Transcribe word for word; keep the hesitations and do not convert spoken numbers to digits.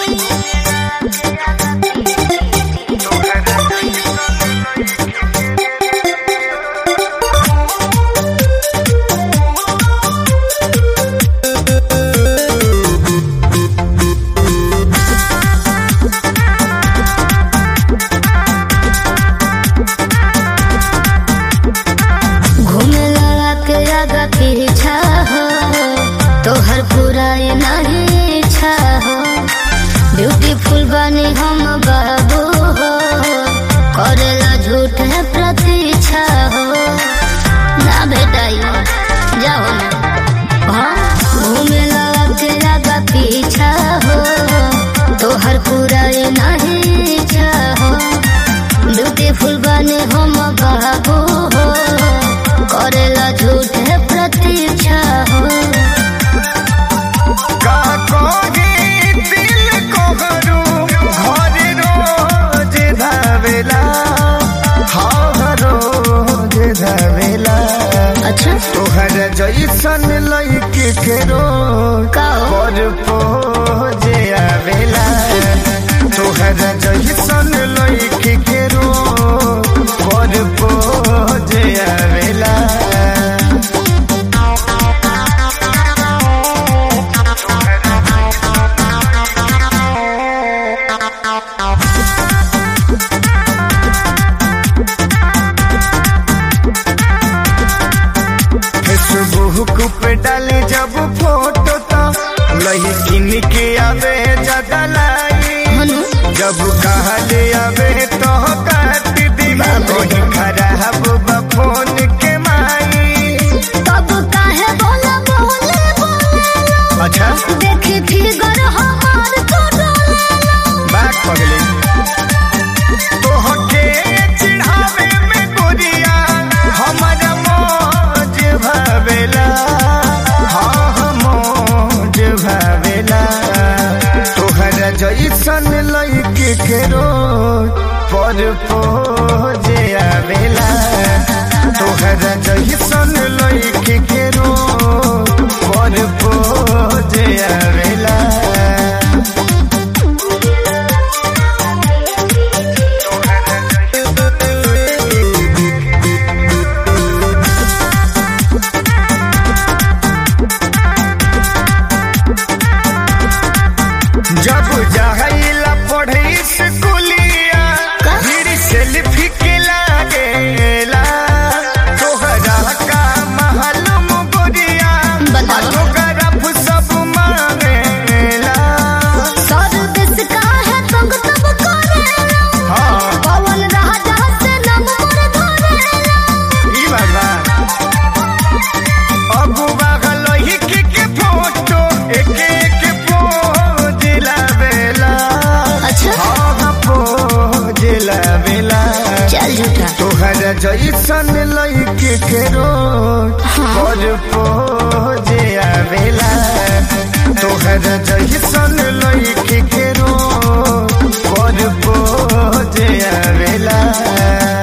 तोहर पूरा नहीं इच्छा हो, ब्यूटीफुल बनी हम बाबू हो, करेला झूठ है प्रतीक्षा हो। ना बेटाई जाओ ना, हाँ घूमे लगा के लगा पीछा हो, तोहर पूरा नहीं इच्छा हो, ब्यूटीफुल बनी हम बाबू हो, करेला झूठ है प्रतीक्षा हो। अच्छा तोहर जैसन लइके के रोज पर पोजे आवेला, तोहर जैसन लइके के रोज पर पोजे आवेला। फेसबुक पे डाली जब फोटो तो लहिकिन के आवे ज्यादा लाई, जब कहले आवे तो काट दी कोई खराब फोन के माई। तब काहे बोला बोले बोले, अच्छा देखी फिगर हमार तो डोले बात पगली तोहके चिढ़ावे में गोरिया हमारा मौज भावेला, हाँ मौज भावेला। तोहरा जैसन लइके के रोज पर पोजे आवेला, तोहरा जैसन लइके के रोज पर पोजे आवेला। जब जाइला पढ़े स्कूलिया फिर सेल्फी के लागेला, तोहरा का मालूम गोरिया फोटोग्राफ सब मांगेला। सर देश का है तंग तब करेला, हाँ पवन राजा से नंबर धरेला। ई बाबा अगुआ गलोही के के फोटो एक एक पोज लावेला। अच्छा हाँ पोज लावेला। चल झूठा तोहरा जैसन लइके के रोज पर पोजे आवेला, तोहरा जैसन लइके के रोज पर पोजे आवेला।